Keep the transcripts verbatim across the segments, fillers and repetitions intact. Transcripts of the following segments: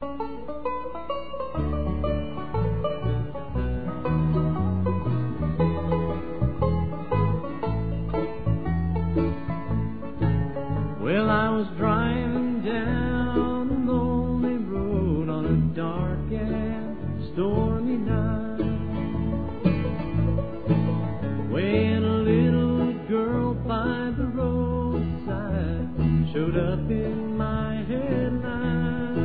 Well, I was driving down a lonely road on a dark and stormy night, when a little girl by the roadside showed up in my headlight.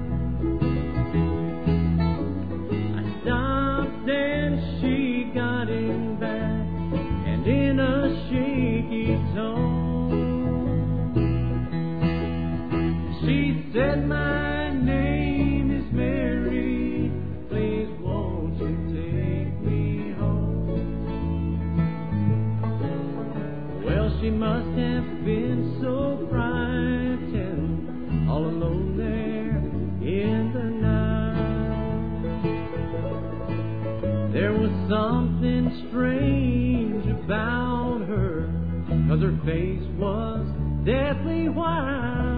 I stopped and she got in back, and in a shaky tone she said, "My name is Mary, please won't you take me home?" Well, she must have been so frightened, all alone there in the night. There was something strange about her, 'cause her face was deathly white.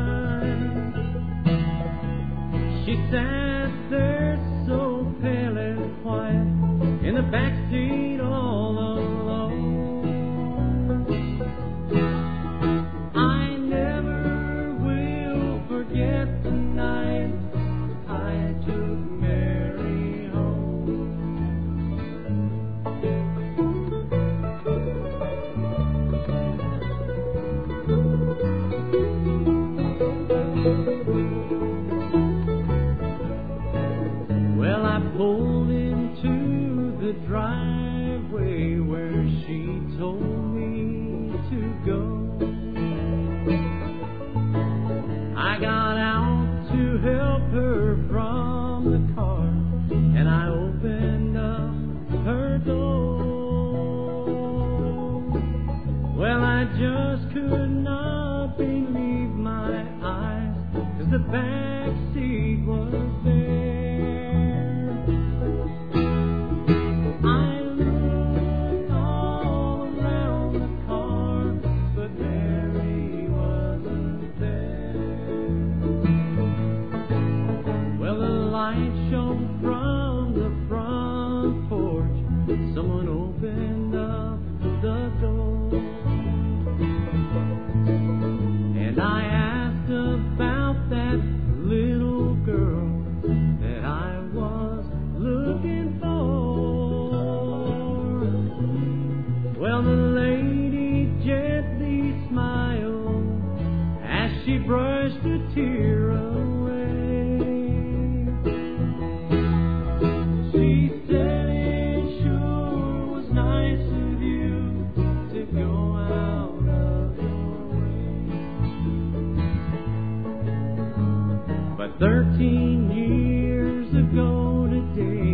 She sat there so pale and quiet in the back seat all alone. I never will forget the night I took Mary home. Well, I pulled into the driveway where she told me to go. I got out to help her from the car, and I opened up her door. Well, I just could not believe my eyes, 'cause the back seat was there. Someone opened up the door, and I asked about that little girl that I was looking for. Well, the lady gently smiled as she brushed a tear away. Thirteen years ago today,